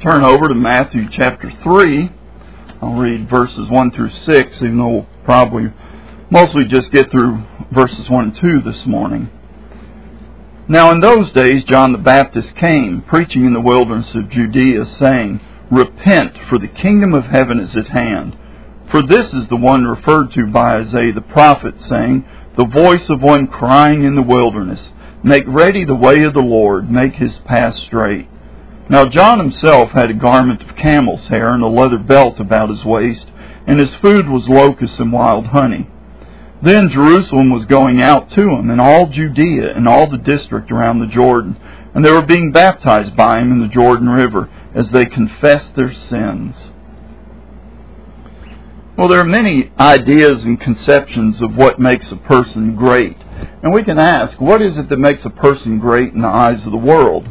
turn over to Matthew chapter 3. I'll read verses 1 through 6, even though we'll probably mostly just get through verses 1 and 2 this morning. Now in those days John the Baptist came, preaching in the wilderness of Judea, saying, Repent, for the kingdom of heaven is at hand. For this is the one referred to by Isaiah the prophet, saying, The voice of one crying in the wilderness, Make ready the way of the Lord, make his path straight. Now John himself had a garment of camel's hair and a leather belt about his waist, and his food was locusts and wild honey. Then Jerusalem was going out to him, and all Judea and all the district around the Jordan, and they were being baptized by him in the Jordan River, as they confessed their sins. Well, there are many ideas and conceptions of what makes a person great. And we can ask, what is it that makes a person great in the eyes of the world?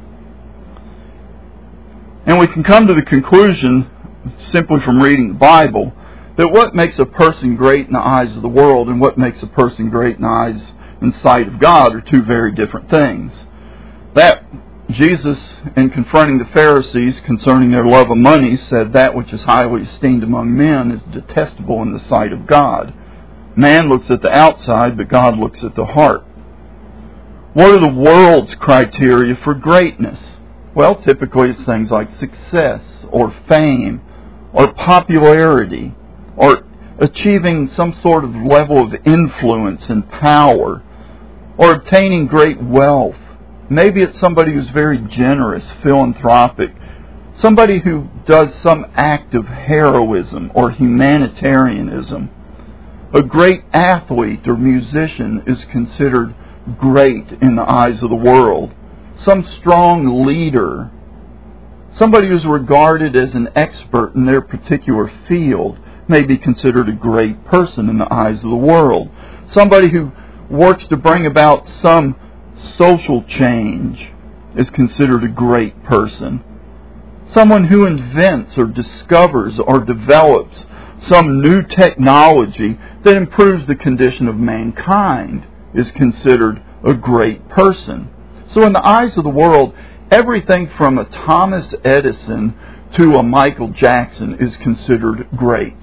And we can come to the conclusion, simply from reading the Bible, that what makes a person great in the eyes of the world and what makes a person great in the eyes and sight of God are two very different things. That Jesus, in confronting the Pharisees concerning their love of money, said that which is highly esteemed among men is detestable in the sight of God. Man looks at the outside, but God looks at the heart. What are the world's criteria for greatness? Well, typically it's things like success, or fame, or popularity, or achieving some sort of level of influence and power, or obtaining great wealth. Maybe it's somebody who's very generous, philanthropic, somebody who does some act of heroism or humanitarianism. A great athlete or musician is considered great in the eyes of the world. Some strong leader, somebody who's regarded as an expert in their particular field, may be considered a great person in the eyes of the world. Somebody who works to bring about some social change is considered a great person. Someone who invents or discovers or develops some new technology that improves the condition of mankind is considered a great person. So in the eyes of the world, everything from a Thomas Edison to a Michael Jackson is considered great.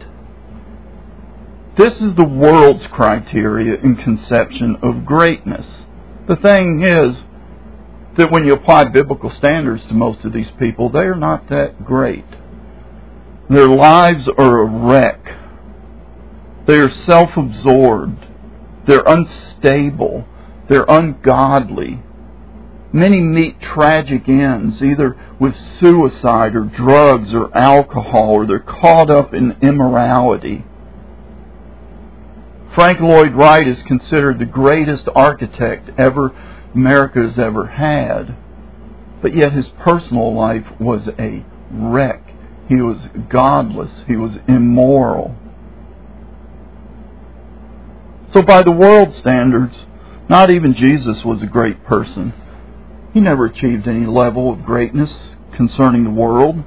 This is the world's criteria and conception of greatness. The thing is that when you apply biblical standards to most of these people, they are not that great. Their lives are a wreck. They are self-absorbed. They're unstable. They're ungodly. Many meet tragic ends, either with suicide or drugs or alcohol, or they're caught up in immorality. Frank Lloyd Wright is considered the greatest architect America has ever had. But yet his personal life was a wreck. He was godless. He was immoral. So by the world's standards, not even Jesus was a great person. He never achieved any level of greatness concerning the world.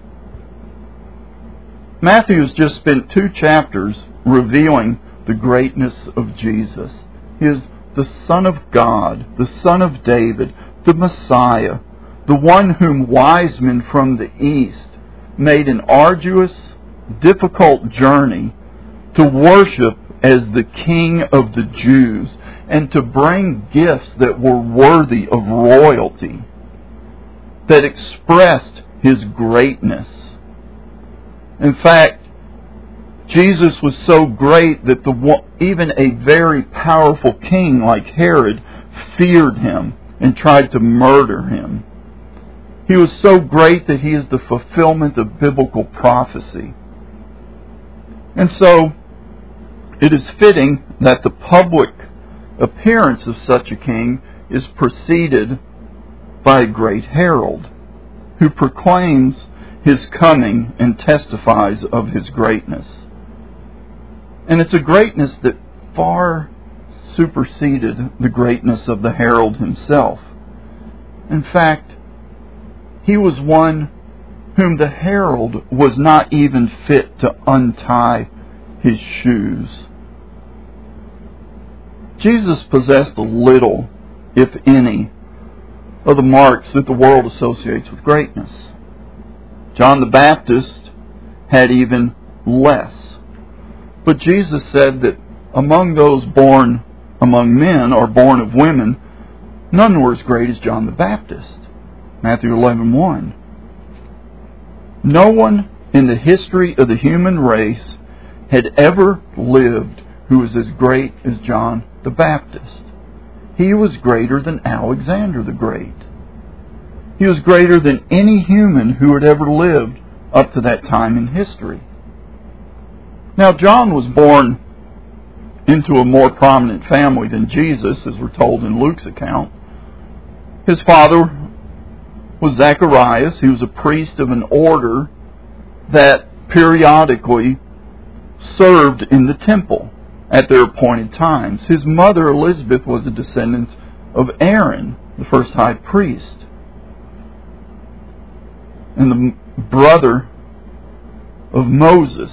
Matthew has just spent 2 chapters revealing the greatness of Jesus. He is the Son of God, the Son of David, the Messiah, the one whom wise men from the East made an arduous, difficult journey to worship as the King of the Jews and to bring gifts that were worthy of royalty, that expressed his greatness. In fact, Jesus was so great that even a very powerful king like Herod feared him and tried to murder him. He was so great that he is the fulfillment of biblical prophecy. And so, it is fitting that the public appearance of such a king is preceded by a great herald who proclaims his coming and testifies of his greatness. And it's a greatness that far superseded the greatness of the herald himself. In fact, he was one whom the herald was not even fit to untie his shoes. Jesus possessed little, if any, of the marks that the world associates with greatness. John the Baptist had even less. But Jesus said that among those born among men or born of women, none were as great as John the Baptist. Matthew 11:1. No one in the history of the human race had ever lived who was as great as John the Baptist. He was greater than Alexander the Great. He was greater than any human who had ever lived up to that time in history. Now, John was born into a more prominent family than Jesus, as we're told in Luke's account. His father was Zacharias. He was a priest of an order that periodically served in the temple at their appointed times. His mother, Elizabeth, was a descendant of Aaron, the first high priest, and the brother of Moses.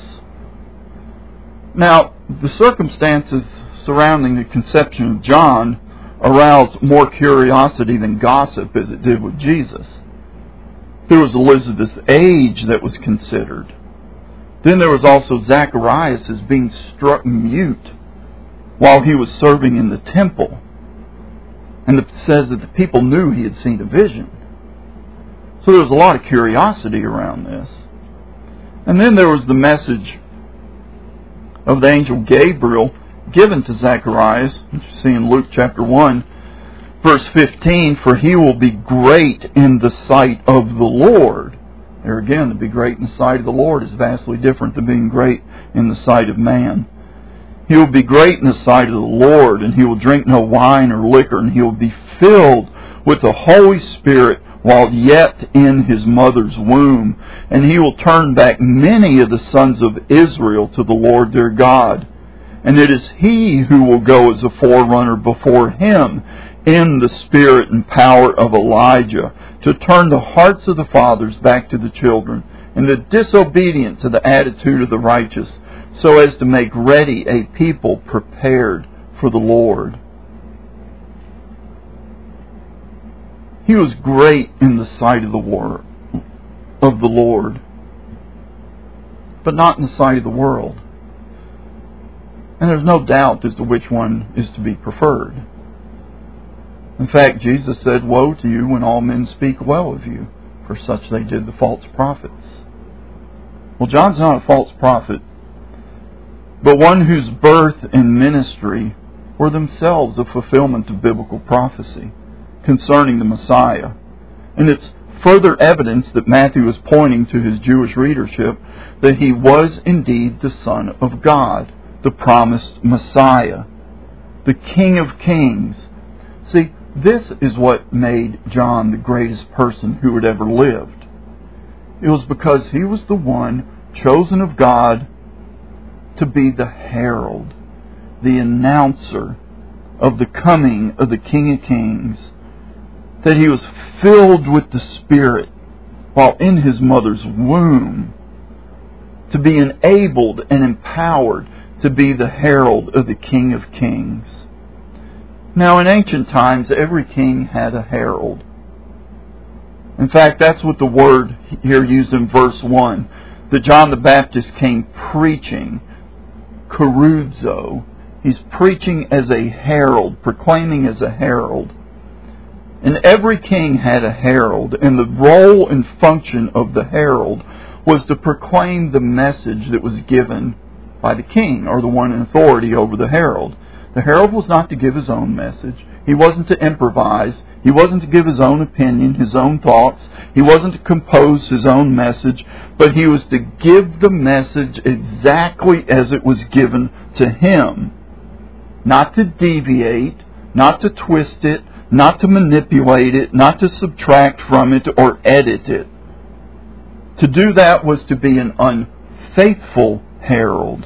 Now, the circumstances surrounding the conception of John aroused more curiosity than gossip as it did with Jesus. There was Elizabeth's age that was considered. Then there was also Zacharias being struck mute while he was serving in the temple. And it says that the people knew he had seen a vision. So there was a lot of curiosity around this. And then there was the message of the angel Gabriel given to Zacharias, which you see in Luke chapter 1, verse 15, for he will be great in the sight of the Lord. There again, to be great in the sight of the Lord is vastly different than being great in the sight of man. He will be great in the sight of the Lord, and he will drink no wine or liquor, and he will be filled with the Holy Spirit while yet in his mother's womb. And he will turn back many of the sons of Israel to the Lord their God. And it is he who will go as a forerunner before him in the spirit and power of Elijah, to turn the hearts of the fathers back to the children, and the disobedient to the attitude of the righteous, so as to make ready a people prepared for the Lord. He was great in the sight of the Lord, but not in the sight of the world. And there's no doubt as to which one is to be preferred. In fact, Jesus said, woe to you when all men speak well of you, for such they did the false prophets. Well, John's not a false prophet, but one whose birth and ministry were themselves a fulfillment of biblical prophecy concerning the Messiah. And it's further evidence that Matthew is pointing to his Jewish readership that he was indeed the Son of God, the promised Messiah, the King of Kings. See, this is what made John the greatest person who had ever lived. It was because he was the one chosen of God to be the herald, the announcer of the coming of the King of Kings, that he was filled with the Spirit while in his mother's womb, to be enabled and empowered to be the herald of the King of Kings. Now, in ancient times, every king had a herald. In fact, that's what the word here used in verse 1, that John the Baptist came preaching, keruzo. He's preaching as a herald, proclaiming as a herald. And every king had a herald, and the role and function of the herald was to proclaim the message that was given by the king, or the one in authority over the herald. The herald was not to give his own message. He wasn't to improvise. He wasn't to give his own opinion, his own thoughts. He wasn't to compose his own message, but he was to give the message exactly as it was given to him. Not to deviate, not to twist it, not to manipulate it, not to subtract from it or edit it. To do that was to be an unfaithful herald.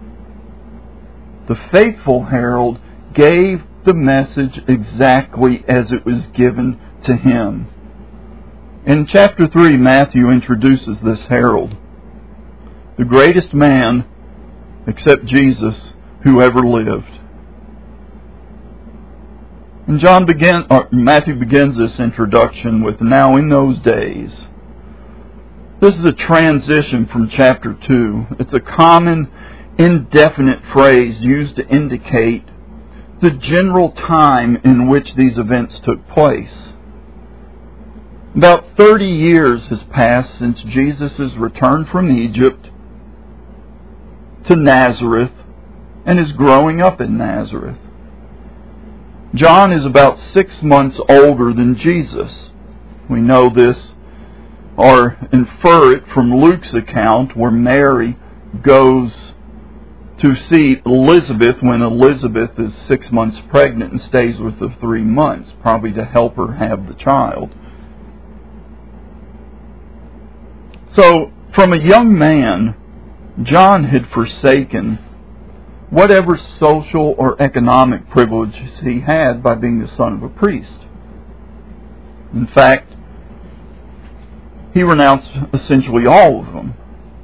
The faithful herald gave the message exactly as it was given to him. In chapter 3, Matthew introduces this herald, the greatest man, except Jesus, who ever lived. And Matthew begins this introduction with, now in those days, This is a transition from chapter 2. It's a common, indefinite phrase used to indicate the general time in which these events took place. About 30 years has passed since Jesus' return from Egypt to Nazareth and is growing up in Nazareth. John is about 6 months older than Jesus. We know this or infer it from Luke's account where Mary goes to see Elizabeth when Elizabeth is 6 months pregnant and stays with her 3 months, probably to help her have the child. So, from a young man, John had forsaken whatever social or economic privileges he had by being the son of a priest. In fact, he renounced essentially all of them.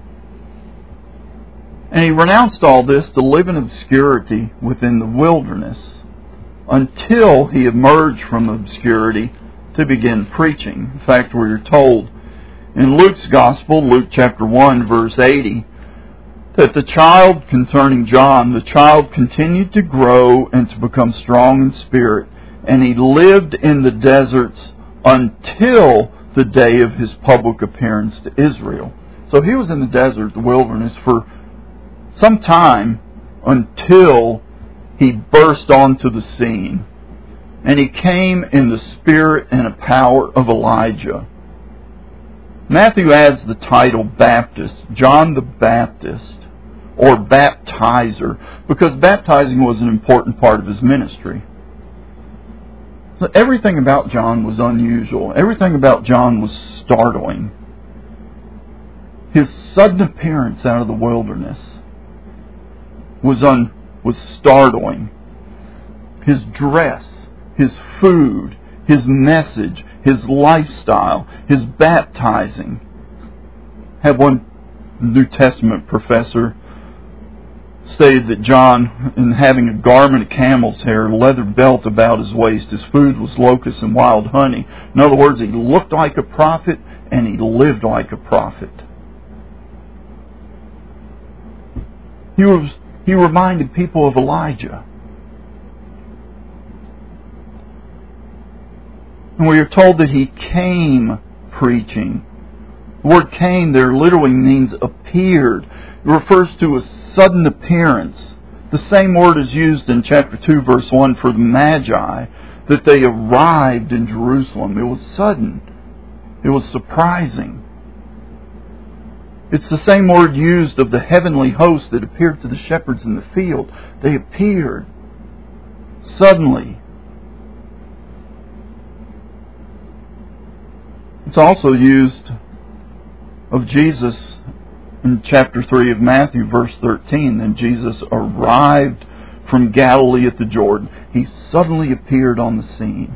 And he renounced all this to live in obscurity within the wilderness until he emerged from obscurity to begin preaching. In fact, we are told in Luke's Gospel, Luke chapter 1, verse 80, that the child concerning John, the child continued to grow and to become strong in spirit, and he lived in the deserts until the day of his public appearance to Israel. So he was in the desert, the wilderness, for some time until he burst onto the scene. And he came in the spirit and the power of Elijah. Matthew adds the title Baptist, John the Baptist, or baptizer, because baptizing was an important part of his ministry. So everything about John was unusual. Everything about John was startling. His sudden appearance out of the wilderness was startling. His dress, his food, his message, his lifestyle, his baptizing. I had one New Testament professor stated that John, in having a garment of camel's hair, a leather belt about his waist, his food was locusts and wild honey. In other words, he looked like a prophet and he lived like a prophet. He reminded people of Elijah. And we are told that he came preaching. The word came there literally means appeared. It refers to a sudden appearance. The same word is used in chapter 2, verse 1 for the Magi, that they arrived in Jerusalem. It was sudden. It was surprising. It's the same word used of the heavenly host that appeared to the shepherds in the field. They appeared suddenly. It's also used of Jesus in chapter 3 of Matthew, verse 13. Then Jesus arrived from Galilee at the Jordan. He suddenly appeared on the scene.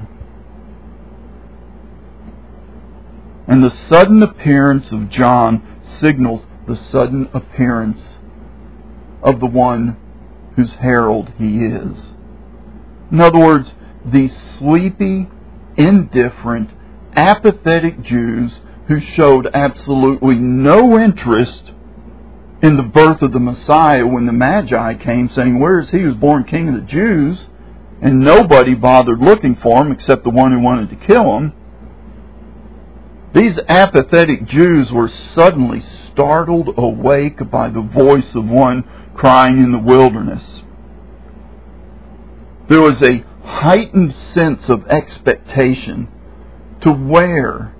And the sudden appearance of John signals the sudden appearance of the one whose herald he is. In other words, these sleepy, indifferent, apathetic Jews who showed absolutely no interest in the birth of the Messiah when the Magi came saying, "Where is he who was born King of the Jews?" And nobody bothered looking for him except the one who wanted to kill him. These apathetic Jews were suddenly startled awake by the voice of one crying in the wilderness. There was a heightened sense of expectation to where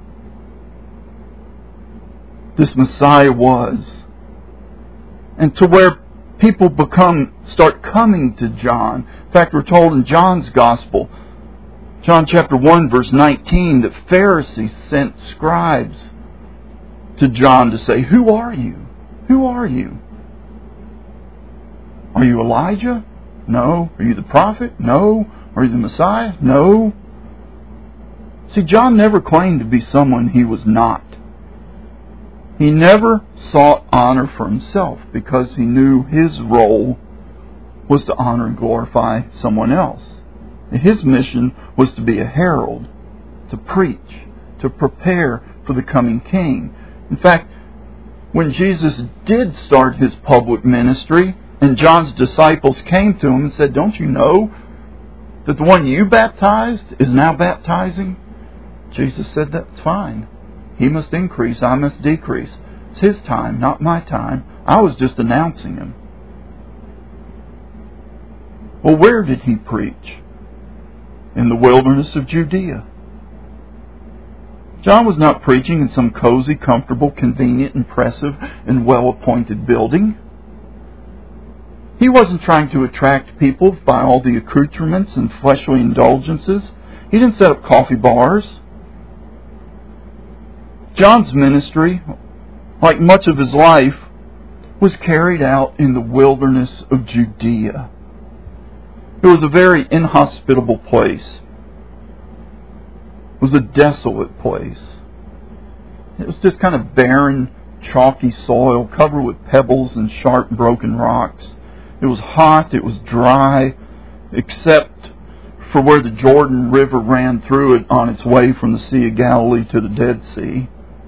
this Messiah was, and to where people start coming to John. In fact, we're told in John's Gospel, John chapter 1, verse 19, that Pharisees sent scribes to John to say, "Who are you? Who are you? Are you Elijah? No. Are you the prophet? No. Are you the Messiah? No." See, John never claimed to be someone he was not. He never sought honor for himself because he knew his role was to honor and glorify someone else. His mission was to be a herald, to preach, to prepare for the coming king. In fact, when Jesus did start his public ministry, and John's disciples came to him and said, "Don't you know that the one you baptized is now baptizing?" Jesus said, "That's fine. He must increase, I must decrease. It's his time, not my time. I was just announcing him." Well, where did he preach? In the wilderness of Judea. John was not preaching in some cozy, comfortable, convenient, impressive, and well-appointed building. He wasn't trying to attract people by all the accoutrements and fleshly indulgences. He didn't set up coffee bars. John's ministry, like much of his life, was carried out in the wilderness of Judea. It was a very inhospitable place. It was a desolate place. It was just kind of barren, chalky soil covered with pebbles and sharp, broken rocks. It was hot, it was dry, except for where the Jordan River ran through it on its way from the Sea of Galilee to the Dead Sea.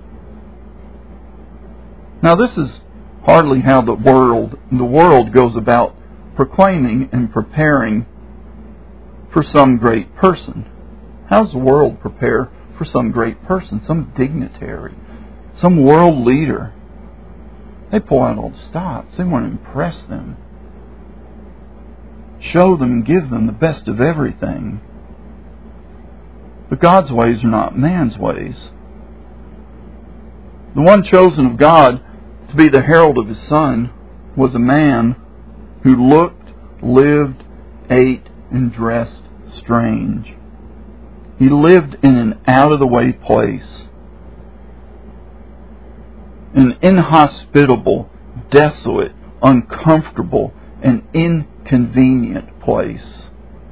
Now, this is hardly how the world goes about proclaiming and preparing for some great person. How does the world prepare for some great person, some dignitary, some world leader? They pull out all the stops. They want to impress them, show them and give them the best of everything. But God's ways are not man's ways. The one chosen of God to be the herald of His Son was a man who looked, lived, ate, and dressed strange. He lived in an out-of-the-way place, an inhospitable, desolate, uncomfortable, and inconvenient place.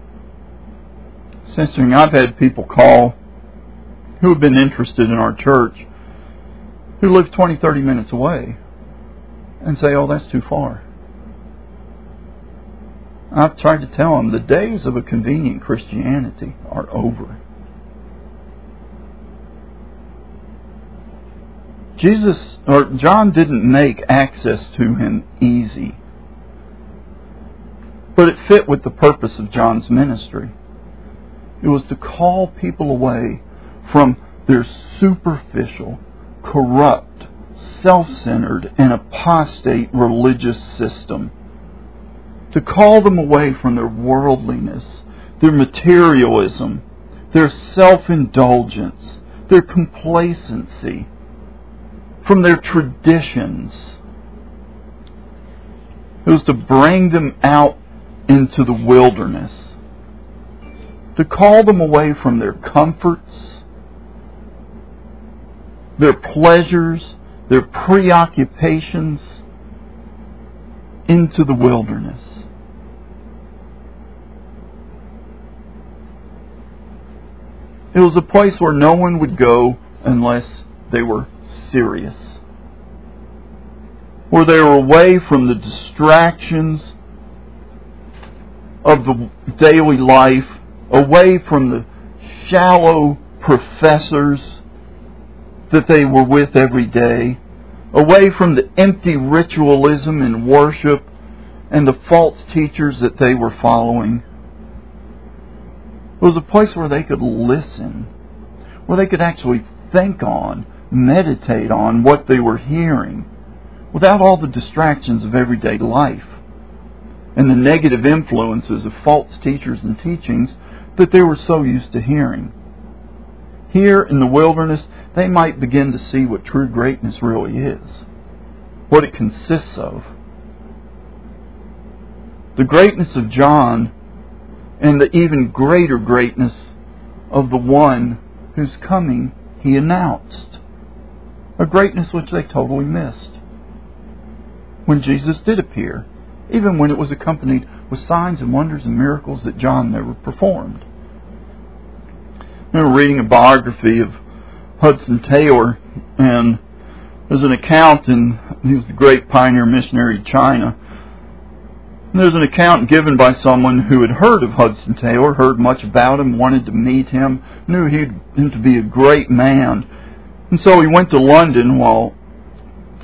It's interesting, I've had people call who have been interested in our church who live 20, 30 minutes away and say, "Oh, that's too far." I've tried to tell them the days of a convenient Christianity are over. John didn't make access to him easy, but it fit with the purpose of John's ministry. It was to call people away from their superficial, corrupt, self-centered, and apostate religious system. To call them away from their worldliness, their materialism, their self-indulgence, their complacency, from their traditions. It was to bring them out into the wilderness. To call them away from their comforts, their pleasures, their preoccupations, into the wilderness. It was a place where no one would go unless they were serious. Where they were away from the distractions of the daily life, away from the shallow professors that they were with every day, away from the empty ritualism in worship and the false teachers that they were following. It was a place where they could listen, where they could actually think on, meditate on what they were hearing, without all the distractions of everyday life and the negative influences of false teachers and teachings that they were so used to hearing. Here in the wilderness, they might begin to see what true greatness really is, what it consists of. The greatness of John and the even greater greatness of the one whose coming he announced. A greatness which they totally missed when Jesus did appear, even when it was accompanied with signs and wonders and miracles that John never performed. I remember reading a biography of Hudson Taylor, and there's an account, and he was the great pioneer missionary to China. And there's an account given by someone who had heard of Hudson Taylor, heard much about him, wanted to meet him, knew him to be a great man. And so he went to London while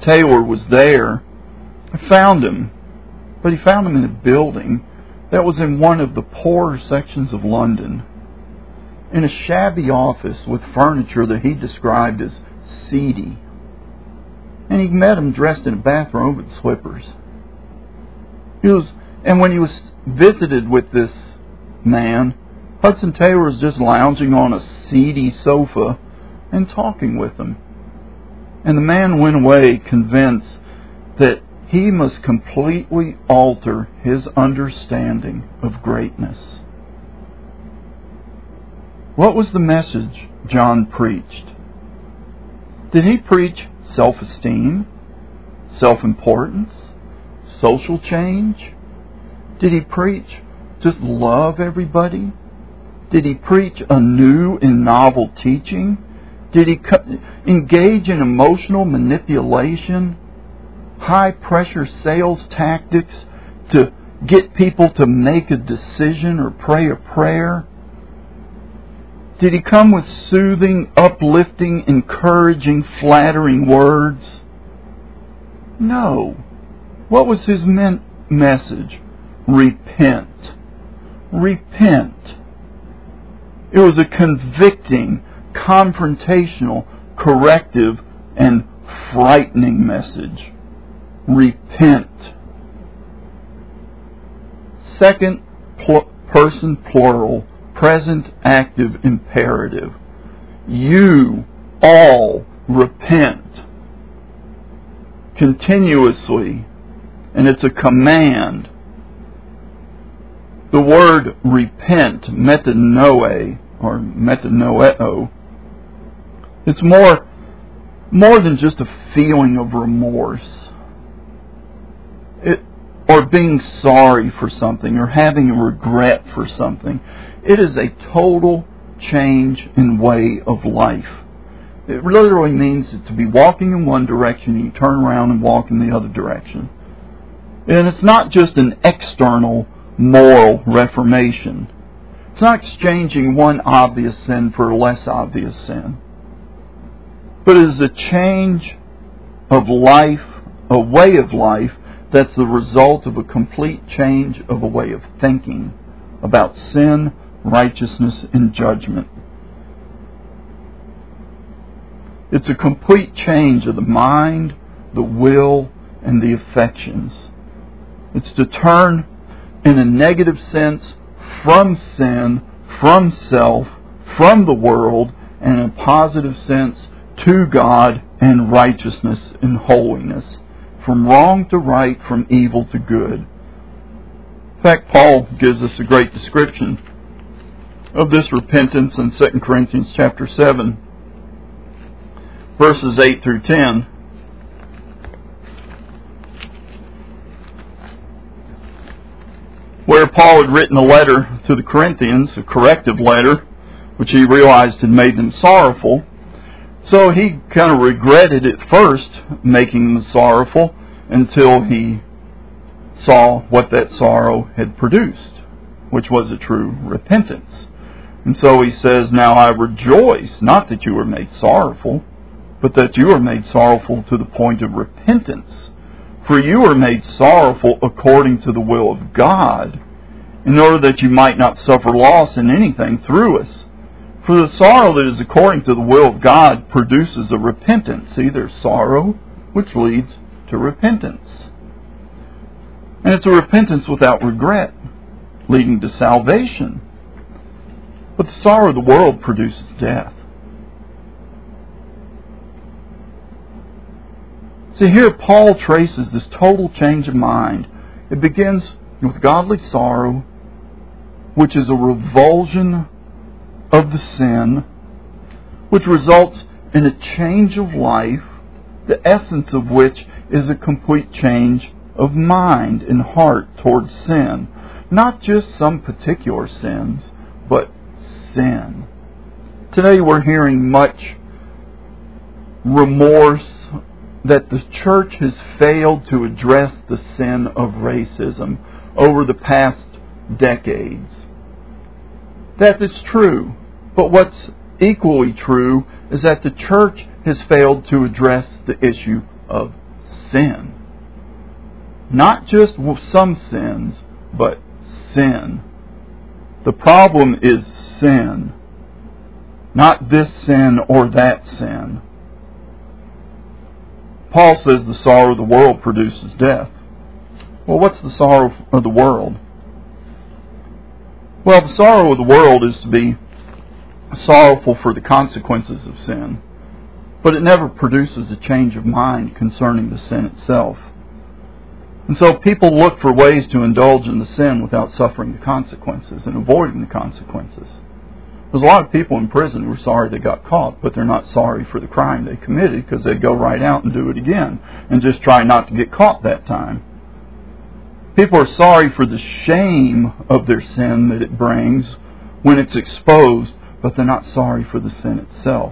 Taylor was there, I found him. But he found him in a building that was in one of the poorer sections of London, in a shabby office with furniture that he described as seedy. And he met him dressed in a bathrobe and slippers. And when he was visited with this man, Hudson Taylor was just lounging on a seedy sofa and talking with him. And the man went away convinced that he must completely alter his understanding of greatness. What was the message John preached? Did he preach self-esteem, self-importance, social change? Did he preach just love everybody? Did he preach a new and novel teaching? Did he engage in emotional manipulation, high-pressure sales tactics to get people to make a decision or pray a prayer? Did he come with soothing, uplifting, encouraging, flattering words? No. What was his message? Repent. Repent. It was a convicting, confrontational, corrective, and frightening message. Repent. Second person plural, present active imperative. You all repent. Continuously. And it's a command. The word repent, metanoe, or metanoeo, it's more than just a feeling of remorse. Or being sorry for something, or having a regret for something. It is a total change in way of life. It literally means to be walking in one direction and you turn around and walk in the other direction. And it's not just an external moral reformation. It's not exchanging one obvious sin for a less obvious sin. But it is a change of life, a way of life, that's the result of a complete change of a way of thinking about sin, righteousness, and judgment. It's a complete change of the mind, the will, and the affections. It's to turn, in a negative sense, from sin, from self, from the world, and in a positive sense, to God and righteousness and holiness. From wrong to right, from evil to good. In fact, Paul gives us a great description of this repentance in 2 Corinthians chapter 7, verses 8 through 10. Where Paul had written a letter to the Corinthians, a corrective letter, which he realized had made them sorrowful. So he kind of regretted at first making them sorrowful until he saw what that sorrow had produced, which was a true repentance. And so he says, now I rejoice, not that you were made sorrowful, but that you were made sorrowful to the point of repentance. For you were made sorrowful according to the will of God, in order that you might not suffer loss in anything through us. For the sorrow that is according to the will of God produces a repentance. See, there's sorrow, which leads to repentance. And it's a repentance without regret, leading to salvation. But the sorrow of the world produces death. See, here Paul traces this total change of mind. It begins with godly sorrow, which is a revulsion of the sin, which results in a change of life, the essence of which is a complete change of mind and heart towards sin. Not just some particular sins, but sin. Today we're hearing much remorse that the church has failed to address the sin of racism over the past decades. That is true. But what's equally true is that the church has failed to address the issue of sin. Not just some sins, but sin. The problem is sin. Not this sin or that sin. Paul says the sorrow of the world produces death. Well, what's the sorrow of the world? Well, the sorrow of the world is to be sorrowful for the consequences of sin, but it never produces a change of mind concerning the sin itself. And so people look for ways to indulge in the sin without suffering the consequences and avoiding the consequences. There's a lot of people in prison who are sorry they got caught, but they're not sorry for the crime they committed because they go right out and do it again and just try not to get caught that time. People are sorry for the shame of their sin that it brings when it's exposed, but they're not sorry for the sin itself.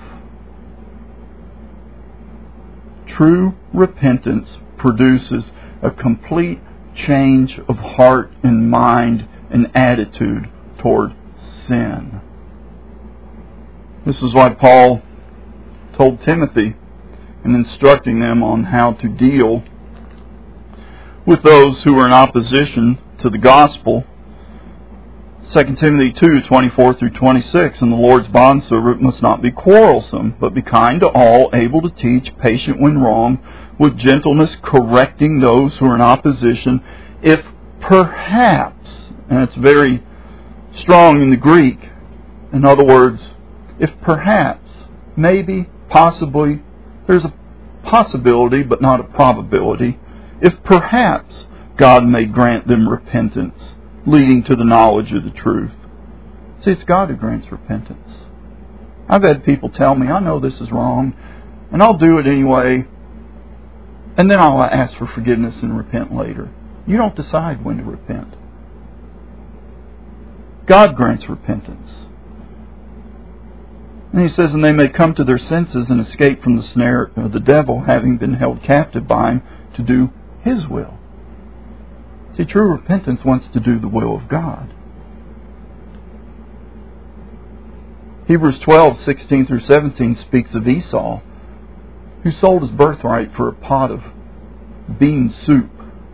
True repentance produces a complete change of heart and mind and attitude toward sin. This is why Paul told Timothy in instructing them on how to deal with those who are in opposition to the gospel. 2 Timothy 2:24-26, and the Lord's bondservant must not be quarrelsome, but be kind to all, able to teach, patient when wrong, with gentleness correcting those who are in opposition, if perhaps, and it's very strong in the Greek, in other words, if perhaps, maybe, possibly, there's a possibility but not a probability, if perhaps God may grant them repentance, leading to the knowledge of the truth. See, it's God who grants repentance. I've had people tell me, I know this is wrong, and I'll do it anyway, and then I'll ask for forgiveness and repent later. You don't decide when to repent. God grants repentance. And he says, and they may come to their senses and escape from the snare of the devil, having been held captive by him to do his will. See, true repentance wants to do the will of God. Hebrews 12:16-17 speaks of Esau, who sold his birthright for a pot of bean soup.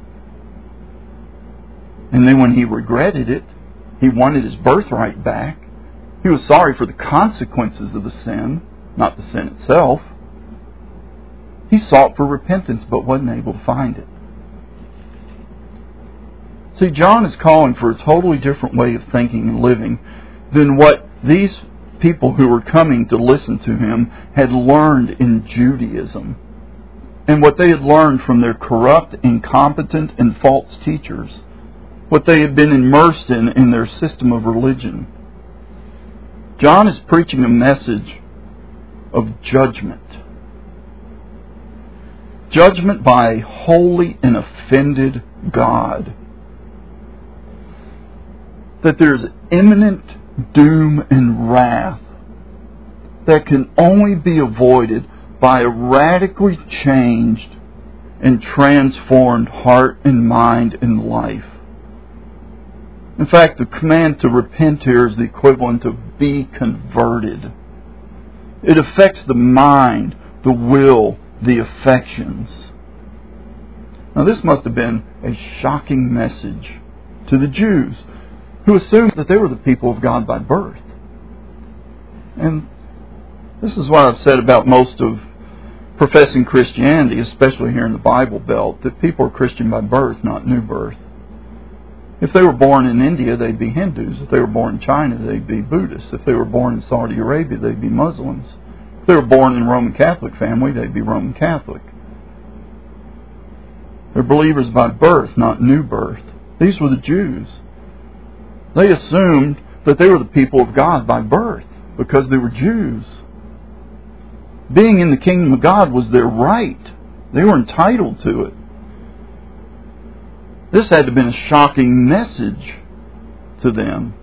And then when he regretted it, he wanted his birthright back. He was sorry for the consequences of the sin, not the sin itself. He sought for repentance but wasn't able to find it. See, John is calling for a totally different way of thinking and living than what these people who were coming to listen to him had learned in Judaism, and what they had learned from their corrupt, incompetent, and false teachers, what they had been immersed in their system of religion. John is preaching a message of judgment. Judgment by a holy and offended God. That there's imminent doom and wrath that can only be avoided by a radically changed and transformed heart and mind and life. In fact, the command to repent here is the equivalent of be converted. It affects the mind, the will, the affections. Now this must have been a shocking message to the Jews, who assumed that they were the people of God by birth. And this is what I've said about most of professing Christianity, especially here in the Bible Belt, that people are Christian by birth, not new birth. If they were born in India, they'd be Hindus. If they were born in China, they'd be Buddhists. If they were born in Saudi Arabia, they'd be Muslims. If they were born in a Roman Catholic family, they'd be Roman Catholic. They're believers by birth, not new birth. These were the Jews. They assumed that they were the people of God by birth because they were Jews. Being in the kingdom of God was their right. They were entitled to it. This had to have been a shocking message to them.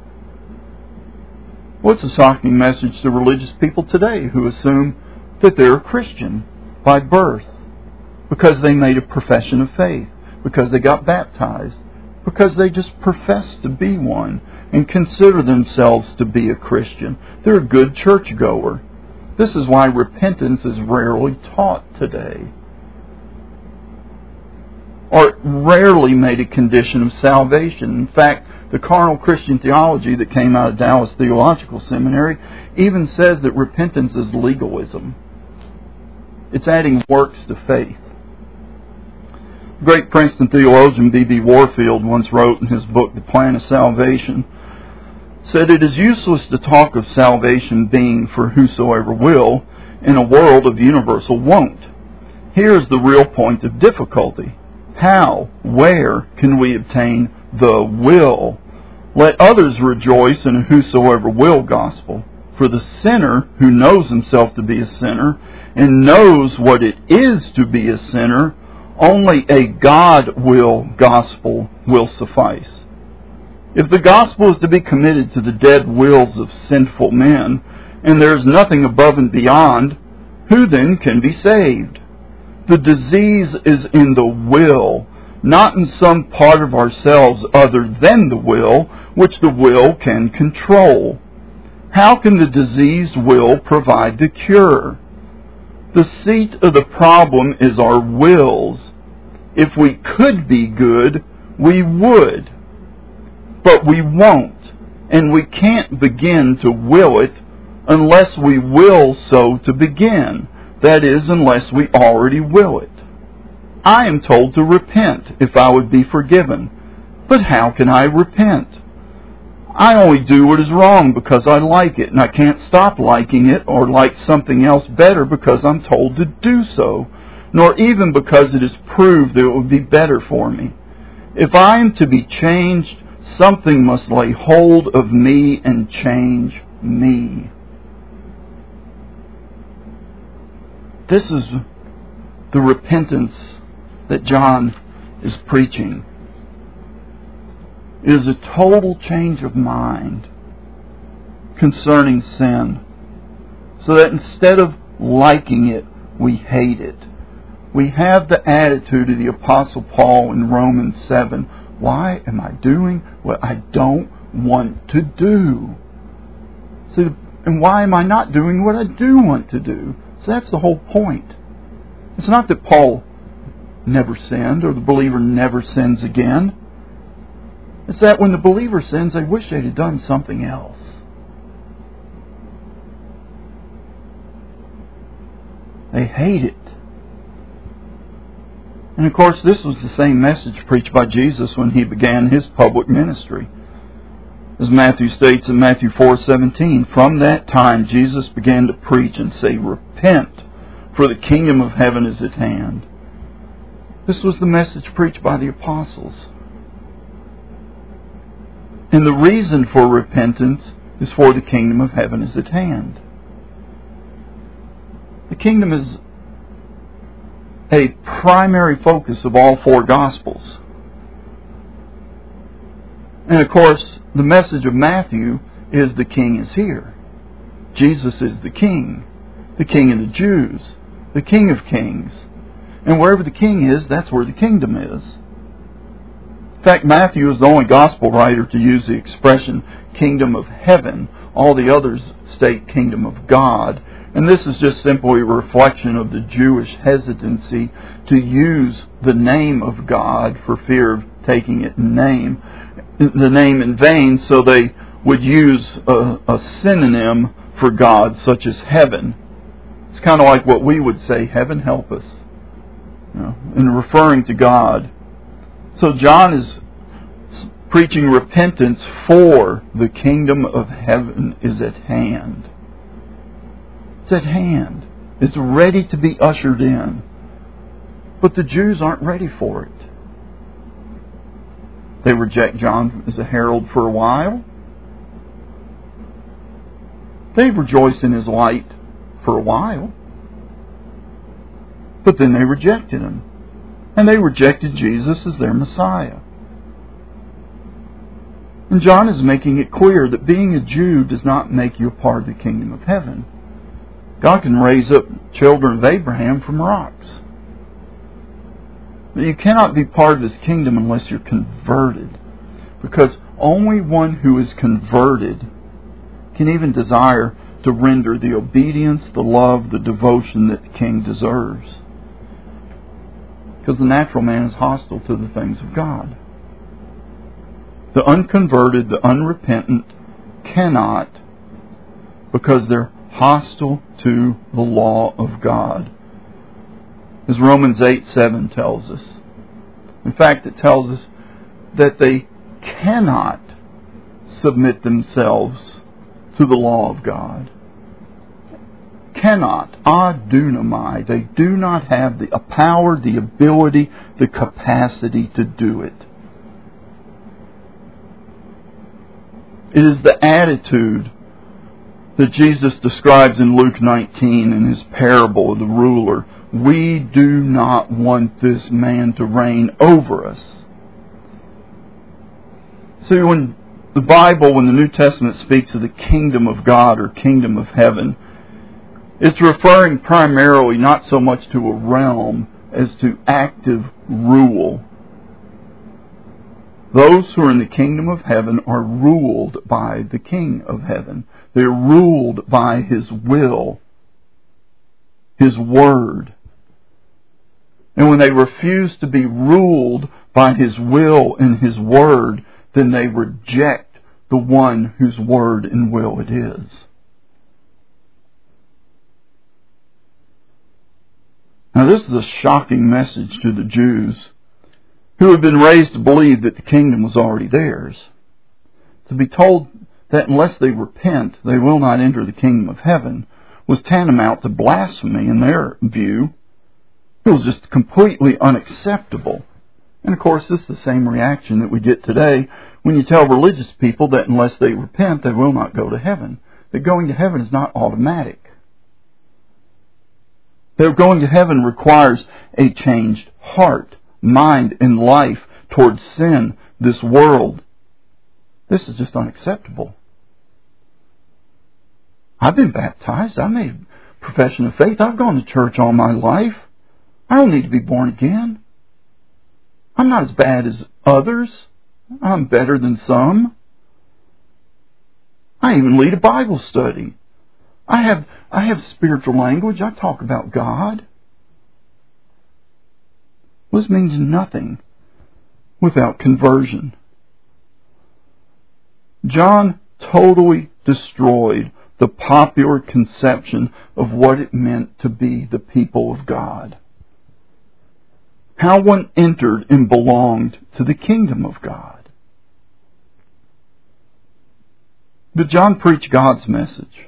What's a shocking message to religious people today who assume that they're a Christian by birth because they made a profession of faith, because they got baptized, because they just profess to be one and consider themselves to be a Christian. They're a good churchgoer. This is why repentance is rarely taught today. or rarely made a condition of salvation. In fact, the carnal Christian theology that came out of Dallas Theological Seminary even says that repentance is legalism. It's adding works to faith. Great Princeton theologian B.B. Warfield once wrote in his book, The Plan of Salvation, said, "It is useless to talk of salvation being for whosoever will in a world of universal won't. Here is the real point of difficulty. How, where can we obtain the will? Let others rejoice in a whosoever will gospel. For the sinner who knows himself to be a sinner and knows what it is to be a sinner, only a God will gospel will suffice. If the gospel is to be committed to the dead wills of sinful men, and there is nothing above and beyond, who then can be saved? The disease is in the will, not in some part of ourselves other than the will, which the will can control. How can the diseased will provide the cure? The seat of the problem is our wills. If we could be good, we would. But we won't, and we can't begin to will it unless we will so to begin. That is, unless we already will it. I am told to repent if I would be forgiven. But how can I repent? I only do what is wrong because I like it, and I can't stop liking it or like something else better because I'm told to do so, nor even because it is proved that it would be better for me. If I am to be changed, something must lay hold of me and change me." This is the repentance that John is preaching. It is a total change of mind concerning sin, so that instead of liking it, we hate it. We have the attitude of the Apostle Paul in Romans 7. Why am I doing what I don't want to do? So, and why am I not doing what I do want to do? So that's the whole point. It's not that Paul never sinned or the believer never sins again. It's that when the believer sins, they wish they'd have done something else. They hate it. And of course, this was the same message preached by Jesus when He began His public ministry. As Matthew states in Matthew 4:17, "From that time Jesus began to preach and say, 'Repent, for the kingdom of heaven is at hand.'" This was the message preached by the apostles. And the reason for repentance is for the kingdom of heaven is at hand. The kingdom is a primary focus of all four Gospels. And of course, the message of Matthew is the King is here. Jesus is the King of the Jews, the King of Kings. And wherever the King is, that's where the kingdom is. In fact, Matthew is the only Gospel writer to use the expression kingdom of heaven. All the others state kingdom of God. And this is just simply a reflection of the Jewish hesitancy to use the name of God for fear of taking the name in vain, so they would use a synonym for God, such as heaven. It's kind of like what we would say, heaven help us, in referring to God. So John is preaching repentance, for the kingdom of heaven is at hand. It's at hand. It's ready to be ushered in. But the Jews aren't ready for it. They reject John as a herald for a while. They rejoiced in his light for a while. But then they rejected him. And they rejected Jesus as their Messiah. And John is making it clear that being a Jew does not make you a part of the kingdom of heaven. God can raise up children of Abraham from rocks. But you cannot be part of His kingdom unless you're converted. Because only one who is converted can even desire to render the obedience, the love, the devotion that the King deserves. Because the natural man is hostile to the things of God. The unconverted, the unrepentant cannot, because they're hostile to the law of God. As Romans 8:7 tells us. In fact, it tells us that they cannot submit themselves to the law of God. Cannot. Adunamai. They do not have the power, the ability, the capacity to do it. It is the attitude that Jesus describes in Luke 19 in His parable of the ruler. We do not want this man to reign over us. See, when the Bible, when the New Testament speaks of the kingdom of God or kingdom of heaven, it's referring primarily not so much to a realm as to active rule. Those who are in the kingdom of heaven are ruled by the King of heaven. They're ruled by His will, His word. And when they refuse to be ruled by His will and His word, then they reject the one whose word and will it is. Now this is a shocking message to the Jews who had been raised to believe that the kingdom was already theirs. To be told that unless they repent, they will not enter the kingdom of heaven was tantamount to blasphemy in their view. It was just completely unacceptable. And of course, this is the same reaction that we get today when you tell religious people that unless they repent, they will not go to heaven. That going to heaven is not automatic. That going to heaven requires a changed heart, mind, and life towards sin, this world. This is just unacceptable. I've been baptized. I made a profession of faith. I've gone to church all my life. I don't need to be born again. I'm not as bad as others. I'm better than some. I even lead a Bible study. I have spiritual language. I talk about God. This means nothing without conversion. John totally destroyed the popular conception of what it meant to be the people of God. How one entered and belonged to the kingdom of God. But John preached God's message.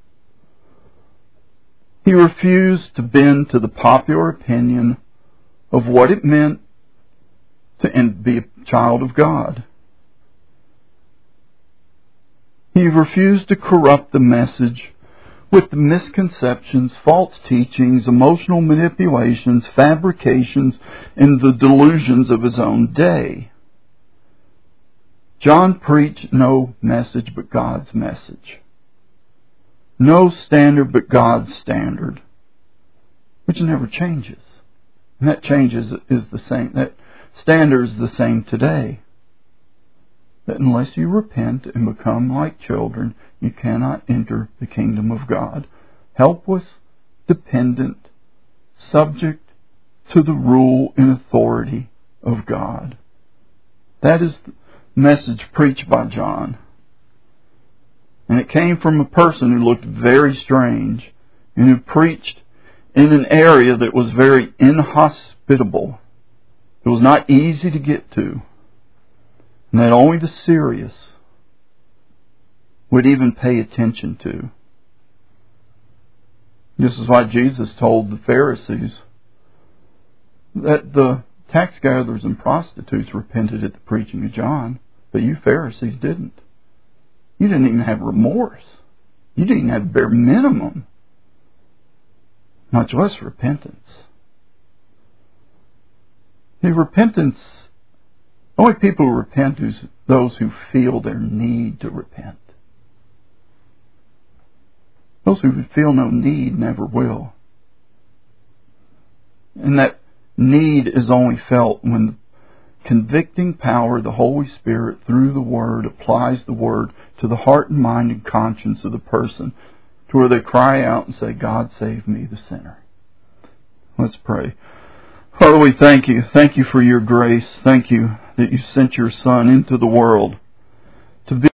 He refused to bend to the popular opinion of what it meant to be a child of God. He refused to corrupt the message with the misconceptions, false teachings, emotional manipulations, fabrications, and the delusions of his own day. John preached no message but God's message. No standard but God's standard, which never changes. And that changes is the same. That standard is the same today. That unless you repent and become like children, you cannot enter the kingdom of God. Helpless, dependent, subject to the rule and authority of God. That is the message preached by John. And it came from a person who looked very strange and who preached in an area that was very inhospitable. It was not easy to get to. And that only the serious would even pay attention to. This is why Jesus told the Pharisees that the tax gatherers and prostitutes repented at the preaching of John, but you Pharisees didn't. You didn't even have remorse. You didn't even have bare minimum, much less repentance. The repentance, only people who repent are those who feel their need to repent. Those who feel no need never will. And that need is only felt when the convicting power of the Holy Spirit through the Word applies the Word to the heart and mind and conscience of the person to where they cry out and say, God save me, the sinner. Let's pray. Father, we thank you. Thank you for your grace. Thank you that you sent your Son into the world to be